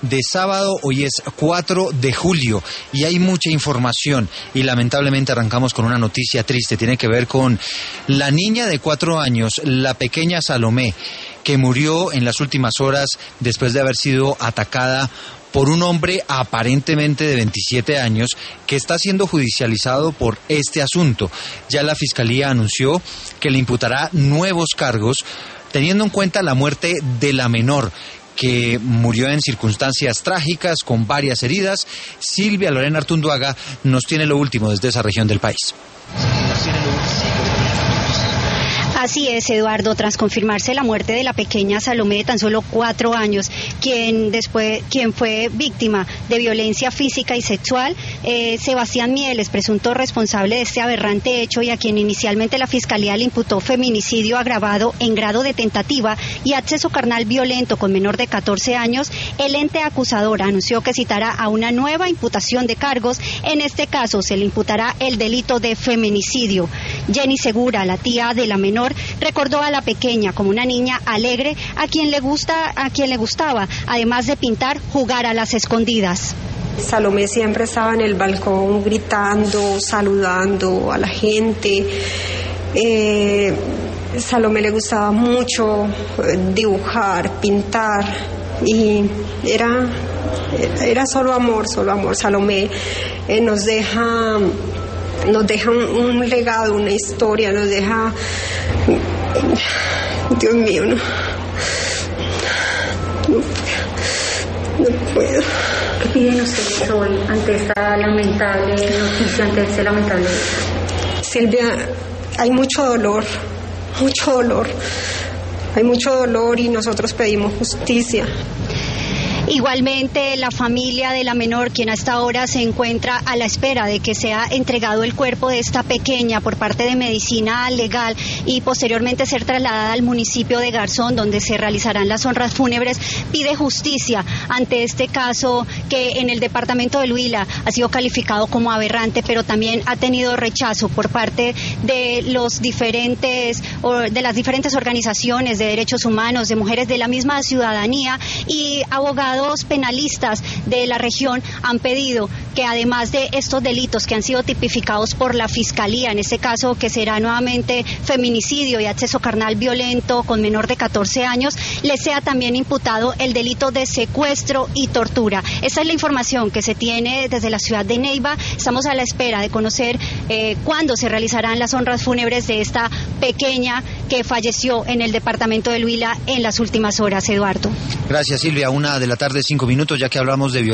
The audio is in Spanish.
de sábado. Hoy es 4 de julio y hay mucha información y lamentablemente arrancamos con una noticia triste. Tiene que ver con la niña de 4 años, la pequeña Salomé, que murió en las últimas horas después de haber sido atacada por un hombre aparentemente de 27 años que está siendo judicializado por este asunto. Ya la Fiscalía anunció que le imputará nuevos cargos, teniendo en cuenta la muerte de la menor, que murió en circunstancias trágicas, con varias heridas. Silvia Lorena Artunduaga nos tiene lo último desde esa región del país. Así es, Eduardo, tras confirmarse la muerte de la pequeña Salomé de tan solo 4 años, quien fue víctima de violencia física y sexual, Sebastián Mieles, presunto responsable de este aberrante hecho y a quien inicialmente la Fiscalía le imputó feminicidio agravado en grado de tentativa y acceso carnal violento con menor de 14 años, el ente acusador anunció que citará a una nueva imputación de cargos. En este caso se le imputará el delito de feminicidio. Jenny Segura, la tía de la menor, recordó a la pequeña como una niña alegre a quien le gustaba, además de pintar, jugar a las escondidas. Salomé siempre estaba en el balcón gritando, saludando a la gente. Salomé le gustaba mucho dibujar, pintar y era solo amor. Salomé nos deja un legado, una historia, nos deja... Dios mío, no puedo. ¿Qué piden ustedes hoy ante esta lamentable noticia, ante este lamentable hecho? Silvia, hay mucho dolor y nosotros pedimos justicia. Igualmente, la familia de la menor, quien hasta ahora se encuentra a la espera de que sea entregado el cuerpo de esta pequeña por parte de Medicina Legal y posteriormente ser trasladada al municipio de Garzón, donde se realizarán las honras fúnebres, pide justicia ante este caso que en el departamento del Huila ha sido calificado como aberrante, pero también ha tenido rechazo por parte de las diferentes organizaciones de derechos humanos, de mujeres de la misma ciudadanía y abogados penalistas de la región han pedido que además de estos delitos que han sido tipificados por la Fiscalía, en este caso que será nuevamente feminicidio y acceso carnal violento con menor de 14 años, le sea también imputado el delito de secuestro y tortura. Esa es la información que se tiene desde la ciudad de Neiva. Estamos a la espera de conocer cuándo se realizarán las honras fúnebres de esta pequeña que falleció en el departamento del Huila en las últimas horas, Eduardo. Gracias, Silvia. 1:05 p.m, ya que hablamos de violencia.